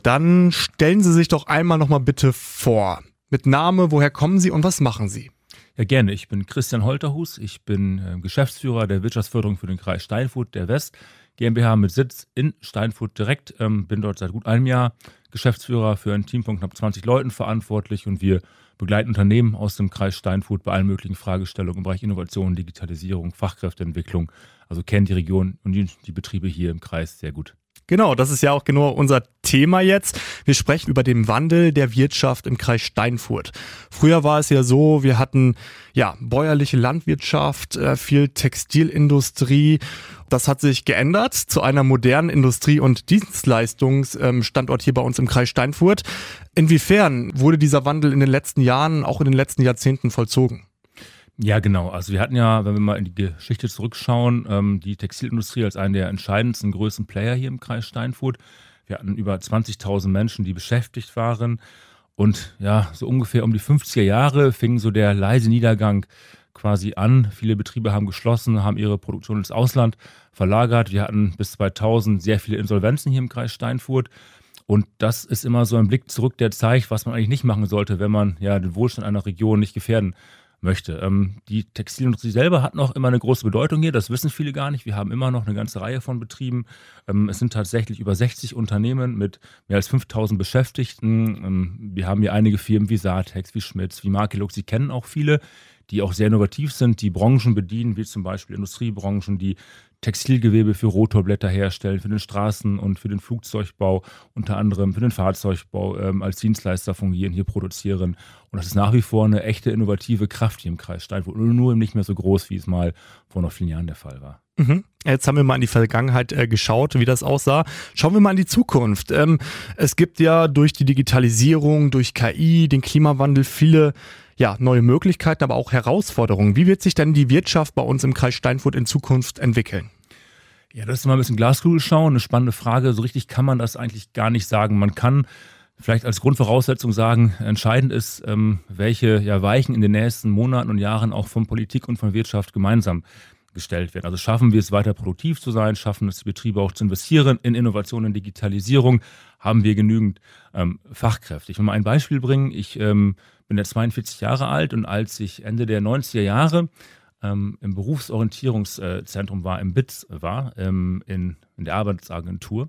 Dann stellen Sie sich doch einmal noch mal bitte vor. Mit Name, woher kommen Sie und was machen Sie? Ja, gerne. Ich bin Christian Holterhus. Ich bin Geschäftsführer der Wirtschaftsförderung für den Kreis Steinfurt, der West GmbH mit Sitz in Steinfurt direkt. Bin dort seit gut einem Jahr Geschäftsführer, für ein Team von knapp 20 Leuten verantwortlich und wir begleiten Unternehmen aus dem Kreis Steinfurt bei allen möglichen Fragestellungen im Bereich Innovation, Digitalisierung, Fachkräfteentwicklung. Also kennen die Region und die Betriebe hier im Kreis sehr gut. Genau, das ist ja auch genau unser Thema jetzt. Wir sprechen über den Wandel der Wirtschaft im Kreis Steinfurt. Früher war es ja so, wir hatten bäuerliche Landwirtschaft, viel Textilindustrie. Das hat sich geändert zu einer modernen Industrie- und Dienstleistungsstandort hier bei uns im Kreis Steinfurt. Inwiefern wurde dieser Wandel in den letzten Jahren, auch in den letzten Jahrzehnten vollzogen? Ja, genau. Also wir hatten ja, wenn wir mal in die Geschichte zurückschauen, die Textilindustrie als einen der entscheidendsten, größten Player hier im Kreis Steinfurt. Wir hatten über 20.000 Menschen, die beschäftigt waren. Und ja, so ungefähr um die 50er Jahre fing so der leise Niedergang quasi an. Viele Betriebe haben geschlossen, haben ihre Produktion ins Ausland verlagert. Wir hatten bis 2000 sehr viele Insolvenzen hier im Kreis Steinfurt. Und das ist immer so ein Blick zurück, der zeigt, was man eigentlich nicht machen sollte, wenn man ja den Wohlstand einer Region nicht gefährden möchte. Die Textilindustrie selber hat noch immer eine große Bedeutung hier, das wissen viele gar nicht. Wir haben immer noch eine ganze Reihe von Betrieben. Es sind tatsächlich über 60 Unternehmen mit mehr als 5.000 Beschäftigten. Wir haben hier einige Firmen wie Satex, wie Schmitz, wie Makelux, Sie kennen auch viele, die auch sehr innovativ sind, die Branchen bedienen, wie zum Beispiel Industriebranchen, die Textilgewebe für Rotorblätter herstellen, für den Straßen- und für den Flugzeugbau, unter anderem für den Fahrzeugbau als Dienstleister fungieren, hier produzieren. Und das ist nach wie vor eine echte innovative Kraft hier im Kreis Steinfurt, nur nicht mehr so groß, wie es mal vor noch vielen Jahren der Fall war. Jetzt haben wir mal in die Vergangenheit geschaut, wie das aussah. Schauen wir mal in die Zukunft. Es gibt ja durch die Digitalisierung, durch KI, den Klimawandel viele neue Möglichkeiten, aber auch Herausforderungen. Wie wird sich denn die Wirtschaft bei uns im Kreis Steinfurt in Zukunft entwickeln? Ja, das ist mal ein bisschen Glaskugel schauen, eine spannende Frage. So richtig kann man das eigentlich gar nicht sagen. Man kann vielleicht als Grundvoraussetzung sagen, entscheidend ist, welche Weichen in den nächsten Monaten und Jahren auch von Politik und von Wirtschaft gemeinsam gestellt werden. Also schaffen wir es weiter produktiv zu sein, schaffen es die Betriebe auch zu investieren in Innovation und Digitalisierung, haben wir genügend Fachkräfte. Ich will mal ein Beispiel bringen. Ich bin jetzt 42 Jahre alt und als ich Ende der 90er Jahre im Berufsorientierungszentrum war, im BITS war, in der Arbeitsagentur,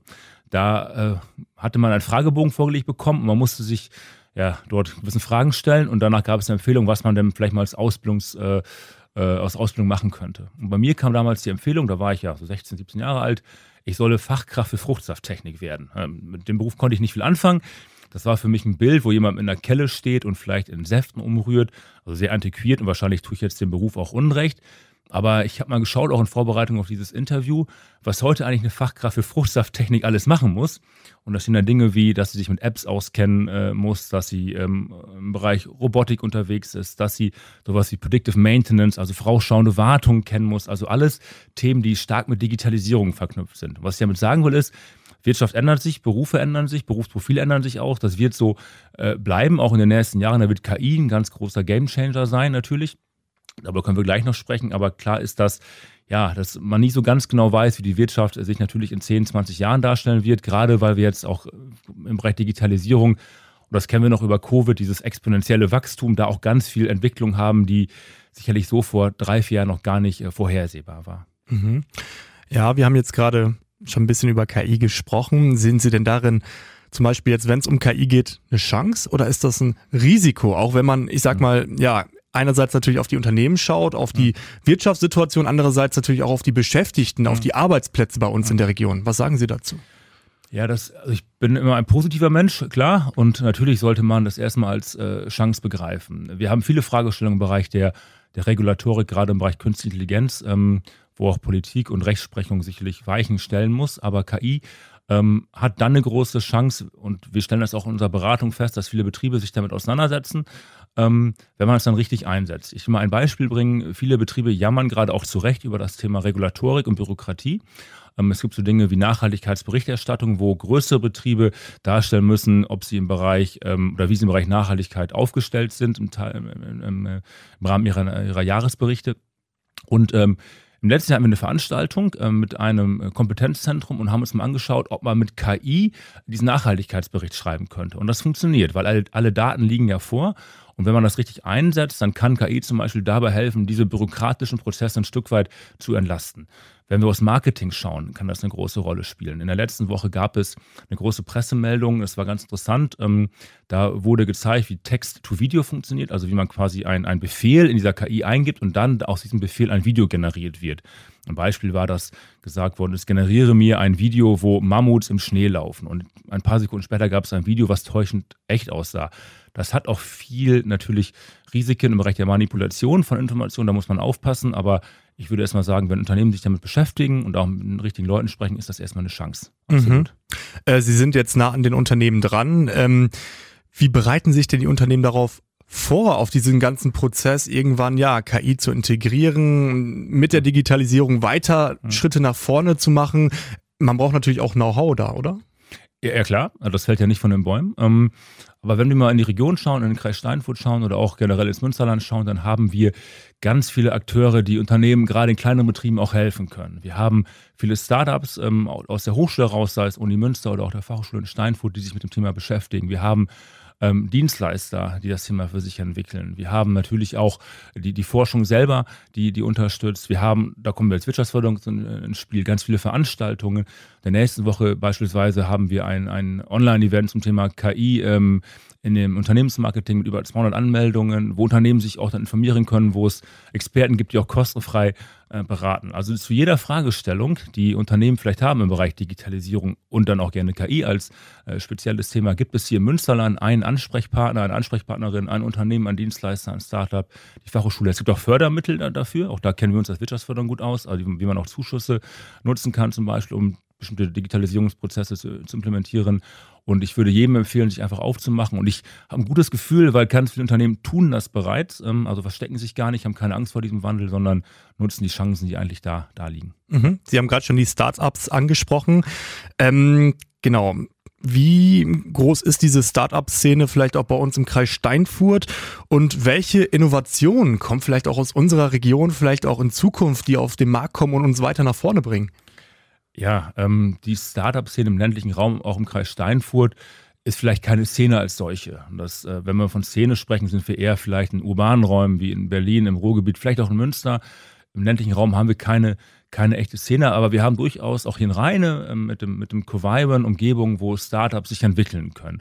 da hatte man einen Fragebogen vorgelegt bekommen und man musste sich dort gewisse Fragen stellen und danach gab es eine Empfehlung, was man denn vielleicht mal als Ausbildung machen könnte. Und bei mir kam damals die Empfehlung, da war ich so 16, 17 Jahre alt, ich solle Fachkraft für Fruchtsafttechnik werden. Mit dem Beruf konnte ich nicht viel anfangen. Das war für mich ein Bild, wo jemand in der Kelle steht und vielleicht in Säften umrührt. Also sehr antiquiert und wahrscheinlich tue ich jetzt dem Beruf auch Unrecht. Aber ich habe mal geschaut, auch in Vorbereitung auf dieses Interview, was heute eigentlich eine Fachkraft für Fruchtsafttechnik alles machen muss. Und das sind dann Dinge wie, dass sie sich mit Apps auskennen muss, dass sie im Bereich Robotik unterwegs ist, dass sie sowas wie Predictive Maintenance, also vorausschauende Wartung kennen muss. Also alles Themen, die stark mit Digitalisierung verknüpft sind. Was ich damit sagen will ist, Wirtschaft ändert sich, Berufe ändern sich, Berufsprofile ändern sich auch. Das wird so bleiben, auch in den nächsten Jahren. Da wird KI ein ganz großer Gamechanger sein natürlich. Darüber können wir gleich noch sprechen, aber klar ist, dass man nicht so ganz genau weiß, wie die Wirtschaft sich natürlich in 10, 20 Jahren darstellen wird, gerade weil wir jetzt auch im Bereich Digitalisierung, und das kennen wir noch über Covid, dieses exponentielle Wachstum, da auch ganz viel Entwicklung haben, die sicherlich so vor 3, 4 Jahren noch gar nicht vorhersehbar war. Ja, wir haben jetzt gerade schon ein bisschen über KI gesprochen. Sehen Sie denn darin zum Beispiel jetzt, wenn es um KI geht, eine Chance oder ist das ein Risiko? Auch wenn man, ich sag mal, einerseits natürlich auf die Unternehmen schaut, auf die Wirtschaftssituation, andererseits natürlich auch auf die Beschäftigten, auf die Arbeitsplätze bei uns in der Region. Was sagen Sie dazu? Ja, ich bin immer ein positiver Mensch, klar. Und natürlich sollte man das erstmal als Chance begreifen. Wir haben viele Fragestellungen im Bereich der Regulatorik, gerade im Bereich Künstliche Intelligenz, wo auch Politik und Rechtsprechung sicherlich Weichen stellen muss. Aber KI hat dann eine große Chance und wir stellen das auch in unserer Beratung fest, dass viele Betriebe sich damit auseinandersetzen, wenn man es dann richtig einsetzt. Ich will mal ein Beispiel bringen. Viele Betriebe jammern gerade auch zu Recht über das Thema Regulatorik und Bürokratie. Es gibt so Dinge wie Nachhaltigkeitsberichterstattung, wo größere Betriebe darstellen müssen, ob sie im Bereich oder wie sie im Bereich Nachhaltigkeit aufgestellt sind im Rahmen ihrer Jahresberichte. Und Im letzten Jahr hatten wir eine Veranstaltung mit einem Kompetenzzentrum und haben uns mal angeschaut, ob man mit KI diesen Nachhaltigkeitsbericht schreiben könnte. Und das funktioniert, weil alle Daten liegen ja vor. Und wenn man das richtig einsetzt, dann kann KI zum Beispiel dabei helfen, diese bürokratischen Prozesse ein Stück weit zu entlasten. Wenn wir aufs Marketing schauen, kann das eine große Rolle spielen. In der letzten Woche gab es eine große Pressemeldung, das war ganz interessant. Da wurde gezeigt, wie Text-to-Video funktioniert, also wie man quasi einen Befehl in dieser KI eingibt und dann aus diesem Befehl ein Video generiert wird. Ein Beispiel war, dass gesagt worden ist, generiere mir ein Video, wo Mammuts im Schnee laufen. Und ein paar Sekunden später gab es ein Video, was täuschend echt aussah. Das hat auch viel natürlich Risiken im Bereich der Manipulation von Informationen, da muss man aufpassen. Aber ich würde erstmal sagen, wenn Unternehmen sich damit beschäftigen und auch mit den richtigen Leuten sprechen, ist das erstmal eine Chance. Absolut. Sie sind jetzt nah an den Unternehmen dran. Wie bereiten sich denn die Unternehmen darauf vor, auf diesen ganzen Prozess irgendwann KI zu integrieren, mit der Digitalisierung weiter Schritte nach vorne zu machen? Man braucht natürlich auch Know-how da, oder? Ja, klar, also das fällt ja nicht von den Bäumen. Aber wenn wir mal in die Region schauen, in den Kreis Steinfurt schauen oder auch generell ins Münsterland schauen, dann haben wir ganz viele Akteure, die Unternehmen gerade in kleineren Betrieben auch helfen können. Wir haben viele Startups aus der Hochschule raus, sei es Uni Münster oder auch der Fachhochschule in Steinfurt, die sich mit dem Thema beschäftigen. Wir haben Dienstleister, die das Thema für sich entwickeln. Wir haben natürlich auch die Forschung selber, die unterstützt. Wir haben, da kommen wir als Wirtschaftsförderung ins Spiel, ganz viele Veranstaltungen. In der nächsten Woche beispielsweise haben wir ein Online-Event zum Thema KI in dem Unternehmensmarketing mit über 200 Anmeldungen, wo Unternehmen sich auch dann informieren können, wo es Experten gibt, die auch kostenfrei beraten. Also zu jeder Fragestellung, die Unternehmen vielleicht haben im Bereich Digitalisierung und dann auch gerne KI als spezielles Thema, gibt es hier im Münsterland einen Ansprechpartner, eine Ansprechpartnerin, ein Unternehmen, ein Dienstleister, ein Startup, die Fachhochschule. Es gibt auch Fördermittel dafür, auch da kennen wir uns als Wirtschaftsförderung gut aus, also wie man auch Zuschüsse nutzen kann zum Beispiel, um bestimmte Digitalisierungsprozesse zu implementieren. Und ich würde jedem empfehlen, sich einfach aufzumachen. Und ich habe ein gutes Gefühl, weil ganz viele Unternehmen tun das bereits. Also verstecken sich gar nicht, haben keine Angst vor diesem Wandel, sondern nutzen die Chancen, die eigentlich da liegen. Sie haben gerade schon die Startups angesprochen. Genau. Wie groß ist diese Startup-Szene vielleicht auch bei uns im Kreis Steinfurt? Und welche Innovationen kommen vielleicht auch aus unserer Region, vielleicht auch in Zukunft, die auf den Markt kommen und uns weiter nach vorne bringen? Ja, die Startup-Szene im ländlichen Raum, auch im Kreis Steinfurt, ist vielleicht keine Szene als solche. Und das, wenn wir von Szene sprechen, sind wir eher vielleicht in urbanen Räumen wie in Berlin, im Ruhrgebiet, vielleicht auch in Münster. Im ländlichen Raum haben wir keine echte Szene, aber wir haben durchaus auch hier in Rheine mit dem Coviben Umgebungen, wo Startups sich entwickeln können.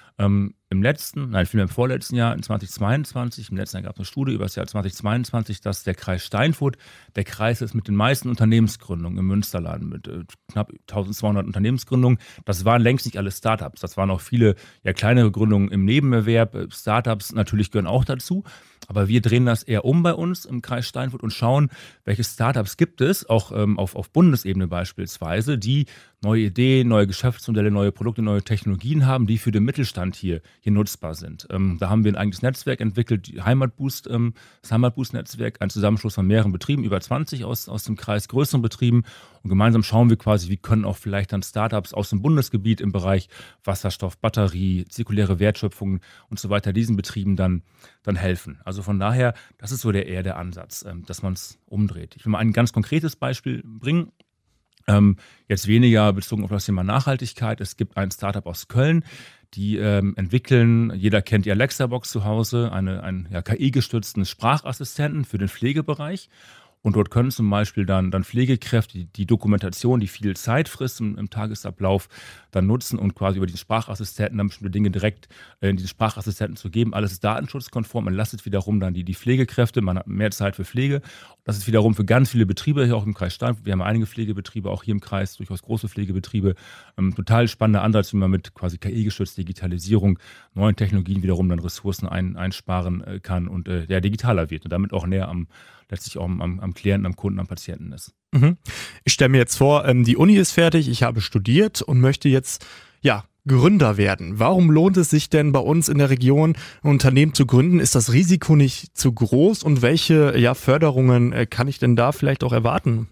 Vielmehr im vorletzten Jahr, in 2022, im letzten Jahr gab es eine Studie über das Jahr 2022, dass der Kreis Steinfurt der Kreis ist mit den meisten Unternehmensgründungen im Münsterland, mit knapp 1200 Unternehmensgründungen. Das waren längst nicht alle Startups, das waren auch viele kleinere Gründungen im Nebenerwerb. Startups natürlich gehören auch dazu, aber wir drehen das eher um bei uns im Kreis Steinfurt und schauen, welche Startups gibt es, auch auf Bundesebene beispielsweise, die neue Ideen, neue Geschäftsmodelle, neue Produkte, neue Technologien haben, die für den Mittelstand hier nutzbar sind. Da haben wir ein eigenes Netzwerk entwickelt, das Heimatboost-Netzwerk, ein Zusammenschluss von mehreren Betrieben, über 20 aus dem Kreis, größeren Betrieben. Und gemeinsam schauen wir quasi, wie können auch vielleicht dann Startups aus dem Bundesgebiet im Bereich Wasserstoff, Batterie, zirkuläre Wertschöpfung und so weiter diesen Betrieben dann helfen. Also von daher, das ist so eher der Ansatz, dass man es umdreht. Ich will mal ein ganz konkretes Beispiel bringen. Jetzt weniger bezogen auf das Thema Nachhaltigkeit. Es gibt ein Startup aus Köln, die entwickeln, jeder kennt die Alexa-Box zu Hause, einen KI-gestützten Sprachassistenten für den Pflegebereich. Und dort können zum Beispiel dann Pflegekräfte die Dokumentation, die viel Zeit frisst im Tagesablauf, dann nutzen und quasi über diesen Sprachassistenten dann bestimmte Dinge direkt in diesen Sprachassistenten zu geben. Alles ist datenschutzkonform, entlastet wiederum dann die Pflegekräfte, man hat mehr Zeit für Pflege. Das ist wiederum für ganz viele Betriebe hier auch im Kreis Steinfurt. Wir haben einige Pflegebetriebe, auch hier im Kreis, durchaus große Pflegebetriebe. Total spannender Ansatz, wie man mit quasi KI-gestützter Digitalisierung, neuen Technologien wiederum dann Ressourcen einsparen kann und digitaler wird und damit auch näher letztlich auch am Klienten, am Kunden, am Patienten ist. Ich stelle mir jetzt vor, die Uni ist fertig, ich habe studiert und möchte jetzt Gründer werden. Warum lohnt es sich denn bei uns in der Region, ein Unternehmen zu gründen? Ist das Risiko nicht zu groß und welche Förderungen kann ich denn da vielleicht auch erwarten?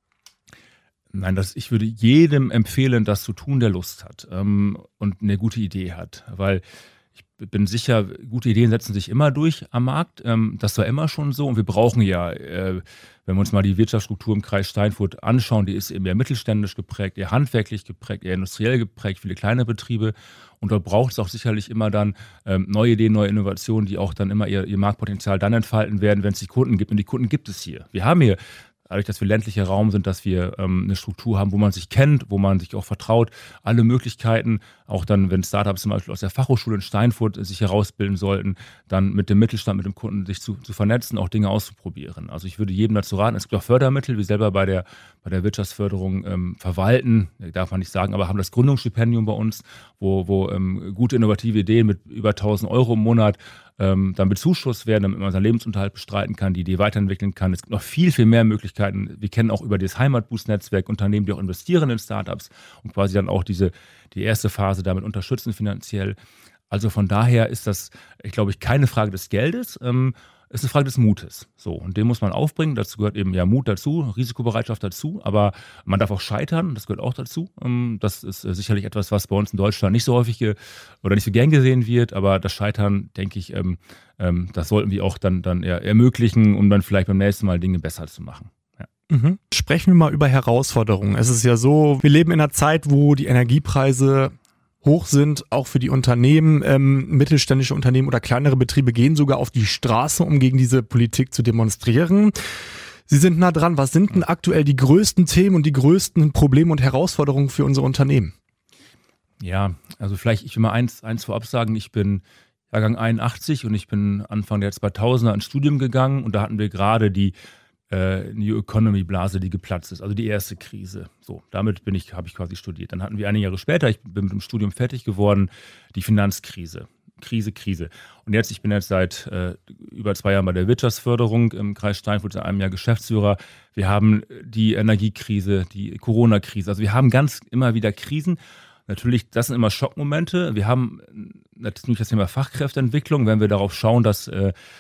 Nein, ich würde jedem empfehlen, das zu tun, der Lust hat und eine gute Idee hat, weil Ich bin sicher, gute Ideen setzen sich immer durch am Markt. Das war immer schon so. Und wir brauchen ja, wenn wir uns mal die Wirtschaftsstruktur im Kreis Steinfurt anschauen, die ist eben eher mittelständisch geprägt, eher handwerklich geprägt, eher industriell geprägt, viele kleine Betriebe. Und dort braucht es auch sicherlich immer dann neue Ideen, neue Innovationen, die auch dann immer ihr Marktpotenzial dann entfalten werden, wenn es die Kunden gibt. Und die Kunden gibt es hier. Wir haben hier, dadurch, dass wir ländlicher Raum sind, dass wir eine Struktur haben, wo man sich kennt, wo man sich auch vertraut, alle Möglichkeiten, auch dann, wenn Startups zum Beispiel aus der Fachhochschule in Steinfurt sich herausbilden sollten, dann mit dem Mittelstand, mit dem Kunden sich zu vernetzen, auch Dinge auszuprobieren. Also ich würde jedem dazu raten, es gibt auch Fördermittel, wir selber bei der Wirtschaftsförderung verwalten, darf man nicht sagen, aber haben das Gründungsstipendium bei uns, wo gute innovative Ideen mit über 1.000 Euro im Monat dann bezuschusst werden, damit man seinen Lebensunterhalt bestreiten kann, die Idee weiterentwickeln kann. Es gibt noch viel, viel mehr Möglichkeiten. Wir kennen auch über das Heimatboost-Netzwerk Unternehmen, die auch investieren in Startups und quasi dann auch die erste Phase damit unterstützen finanziell. Also von daher ist das, ich glaube, keine Frage des Geldes, ist eine Frage des Mutes. So, und den muss man aufbringen. Dazu gehört eben ja Mut dazu, Risikobereitschaft dazu, aber man darf auch scheitern, das gehört auch dazu. Das ist sicherlich etwas, was bei uns in Deutschland nicht so häufig oder nicht so gern gesehen wird, aber das Scheitern, denke ich, das sollten wir auch dann eher ermöglichen, um dann vielleicht beim nächsten Mal Dinge besser zu machen. Ja. Sprechen wir mal über Herausforderungen. Es ist ja so, wir leben in einer Zeit, wo die Energiepreise hoch sind, auch für die Unternehmen, mittelständische Unternehmen oder kleinere Betriebe gehen sogar auf die Straße, um gegen diese Politik zu demonstrieren. Sie sind nah dran. Was sind denn aktuell die größten Themen und die größten Probleme und Herausforderungen für unsere Unternehmen? Ja, also vielleicht, ich will mal eins vorab sagen, ich bin Jahrgang 81 und ich bin Anfang der 2000er ins Studium gegangen und da hatten wir gerade die New Economy Blase, die geplatzt ist, also die erste Krise. So, damit habe ich quasi studiert. Dann hatten wir einige Jahre später, ich bin mit dem Studium fertig geworden, die Finanzkrise. Krise. Und ich bin jetzt seit über 2 Jahren bei der Wirtschaftsförderung im Kreis Steinfurt, seit einem Jahr Geschäftsführer. Wir haben die Energiekrise, die Corona-Krise. Also wir haben immer wieder Krisen. Natürlich, das sind immer Schockmomente. Wir haben natürlich das Thema Fachkräfteentwicklung, wenn wir darauf schauen, dass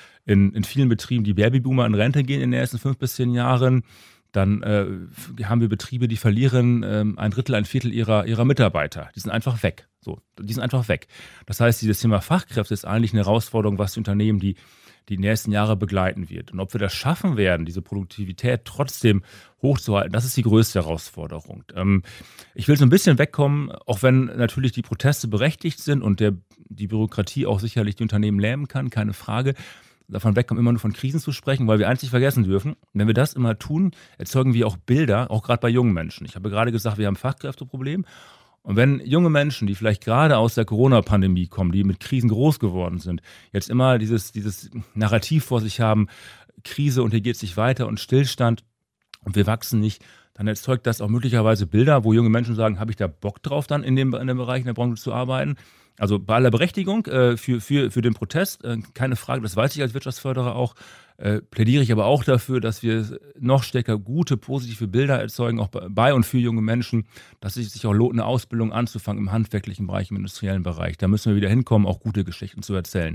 in vielen Betrieben die Babyboomer in Rente gehen in den ersten 5 bis 10 Jahren. Dann haben wir Betriebe, die verlieren 1/3, 1/4 ihrer Mitarbeiter. Die sind einfach weg. Die sind einfach weg. Das heißt, dieses Thema Fachkräfte ist eigentlich eine Herausforderung, was die Unternehmen die nächsten Jahre begleiten wird. Und ob wir das schaffen werden, diese Produktivität trotzdem hochzuhalten, das ist die größte Herausforderung. Ich will so ein bisschen wegkommen, auch wenn natürlich die Proteste berechtigt sind und die Bürokratie auch sicherlich die Unternehmen lähmen kann, keine Frage. Davon wegkommen, immer nur von Krisen zu sprechen, weil wir eins nicht vergessen dürfen. Wenn wir das immer tun, erzeugen wir auch Bilder, auch gerade bei jungen Menschen. Ich habe gerade gesagt, wir haben ein Fachkräfteproblem. Und wenn junge Menschen, die vielleicht gerade aus der Corona-Pandemie kommen, die mit Krisen groß geworden sind, jetzt immer dieses Narrativ vor sich haben, Krise und hier geht es nicht weiter und Stillstand und wir wachsen nicht, dann erzeugt das auch möglicherweise Bilder, wo junge Menschen sagen, habe ich da Bock drauf, dann in dem Bereich, in der Branche zu arbeiten? Also bei aller Berechtigung für den Protest, keine Frage, das weiß ich als Wirtschaftsförderer auch, plädiere ich aber auch dafür, dass wir noch stärker gute, positive Bilder erzeugen, auch bei und für junge Menschen, dass es sich auch lohnt, eine Ausbildung anzufangen im handwerklichen Bereich, im industriellen Bereich. Da müssen wir wieder hinkommen, auch gute Geschichten zu erzählen.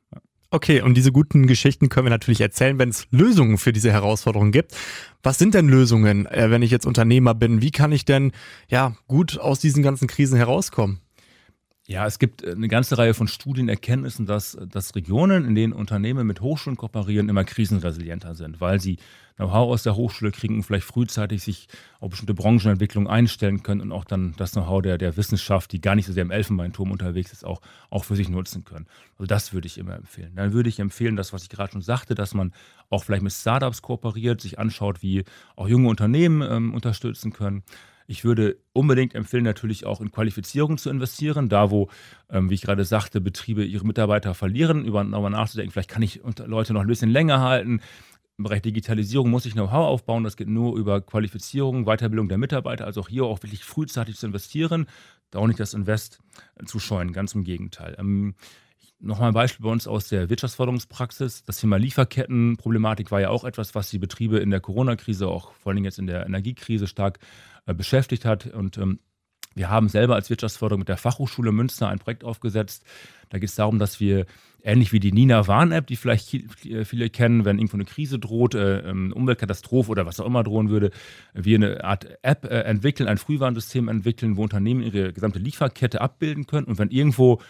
Okay, und diese guten Geschichten können wir natürlich erzählen, wenn es Lösungen für diese Herausforderungen gibt. Was sind denn Lösungen, wenn ich jetzt Unternehmer bin? Wie kann ich denn gut aus diesen ganzen Krisen herauskommen? Ja, es gibt eine ganze Reihe von Studienerkenntnissen, dass Regionen, in denen Unternehmen mit Hochschulen kooperieren, immer krisenresilienter sind, weil sie Know-how aus der Hochschule kriegen und vielleicht frühzeitig sich auf bestimmte Branchenentwicklungen einstellen können und auch dann das Know-how der Wissenschaft, die gar nicht so sehr im Elfenbeinturm unterwegs ist, auch für sich nutzen können. Also das würde ich immer empfehlen. Dann würde ich empfehlen, das, was ich gerade schon sagte, dass man auch vielleicht mit Startups kooperiert, sich anschaut, wie auch junge Unternehmen unterstützen können. Ich würde unbedingt empfehlen, natürlich auch in Qualifizierung zu investieren, da wo, wie ich gerade sagte, Betriebe ihre Mitarbeiter verlieren, darüber nachzudenken, vielleicht kann ich Leute noch ein bisschen länger halten. Im Bereich Digitalisierung muss ich Know-how aufbauen, das geht nur über Qualifizierung, Weiterbildung der Mitarbeiter, also auch hier auch wirklich frühzeitig zu investieren, da auch nicht das Invest zu scheuen, ganz im Gegenteil. Nochmal ein Beispiel bei uns aus der Wirtschaftsförderungspraxis. Das Thema Lieferkettenproblematik war ja auch etwas, was die Betriebe in der Corona-Krise, auch vor allem jetzt in der Energiekrise stark beschäftigt hat. Und wir haben selber als Wirtschaftsförderung mit der Fachhochschule Münster ein Projekt aufgesetzt. Da geht es darum, dass wir, ähnlich wie die Nina-Warn-App, die vielleicht viele kennen, wenn irgendwo eine Krise droht, Umweltkatastrophe oder was auch immer drohen würde, wir eine Art App entwickeln, ein Frühwarnsystem entwickeln, wo Unternehmen ihre gesamte Lieferkette abbilden können. Und wenn irgendwo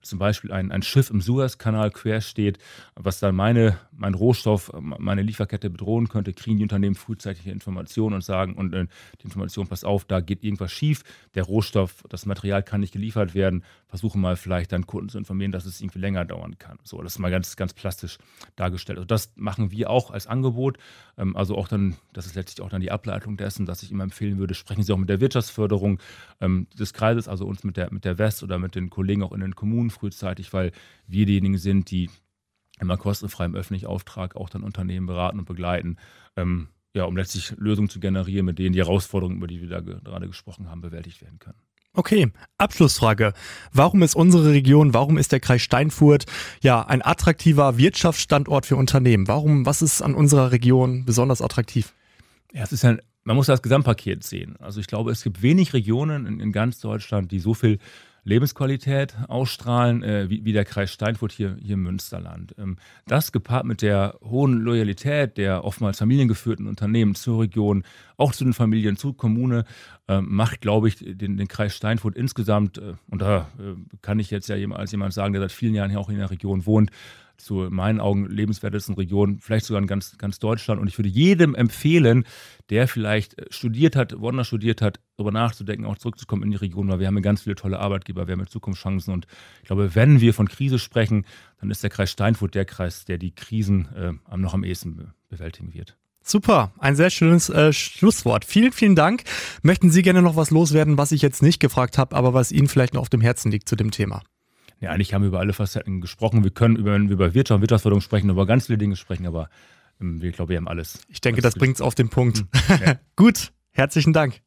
zum Beispiel ein Schiff im Suezkanal quer steht, was dann mein Rohstoff, meine Lieferkette bedrohen könnte, kriegen die Unternehmen frühzeitige Informationen und sagen, die Information, pass auf, da geht irgendwas schief, der Rohstoff, das Material kann nicht geliefert werden, versuche mal vielleicht deinen Kunden zu informieren, dass es irgendwie länger dauern kann. So, das ist mal ganz, ganz plastisch dargestellt. Also das machen wir auch als Angebot, also auch dann, das ist letztlich auch dann die Ableitung dessen, dass ich immer empfehlen würde, sprechen Sie auch mit der Wirtschaftsförderung des Kreises, also uns mit der WEST oder mit den Kollegen auch in den Kommunen frühzeitig, weil wir diejenigen sind, die immer kostenfrei im öffentlichen Auftrag auch dann Unternehmen beraten und begleiten, um letztlich Lösungen zu generieren, mit denen die Herausforderungen, über die wir da gerade gesprochen haben, bewältigt werden können. Okay, Abschlussfrage. Warum ist unsere Region, warum ist der Kreis Steinfurt ein attraktiver Wirtschaftsstandort für Unternehmen? Was ist an unserer Region besonders attraktiv? Ja, es ist man muss das Gesamtpaket sehen. Also ich glaube, es gibt wenig Regionen in ganz Deutschland, die so viel Lebensqualität ausstrahlen wie der Kreis Steinfurt hier im Münsterland. Das gepaart mit der hohen Loyalität der oftmals familiengeführten Unternehmen zur Region, auch zu den Familien, zur Kommune, macht, glaube ich, den Kreis Steinfurt insgesamt, und da kann ich jetzt ja als jemand sagen, der seit vielen Jahren hier auch in der Region wohnt, zu in meinen Augen lebenswertesten Region, vielleicht sogar in ganz, ganz Deutschland. Und ich würde jedem empfehlen, der vielleicht woanders studiert hat, darüber nachzudenken, auch zurückzukommen in die Region, weil wir haben ganz viele tolle Arbeitgeber, wir haben Zukunftschancen. Und ich glaube, wenn wir von Krise sprechen, dann ist der Kreis Steinfurt der Kreis, der die Krisen noch am ehesten bewältigen wird. Super, ein sehr schönes Schlusswort. Vielen, vielen Dank. Möchten Sie gerne noch was loswerden, was ich jetzt nicht gefragt habe, aber was Ihnen vielleicht noch auf dem Herzen liegt zu dem Thema? Ja, eigentlich haben wir über alle Facetten gesprochen. Wir können, wenn wir über Wirtschaft und Wirtschaftsförderung sprechen, über ganz viele Dinge sprechen, aber ich glaube, wir haben alles. Ich denke, das bringt es auf den Punkt. Ja. Gut, herzlichen Dank.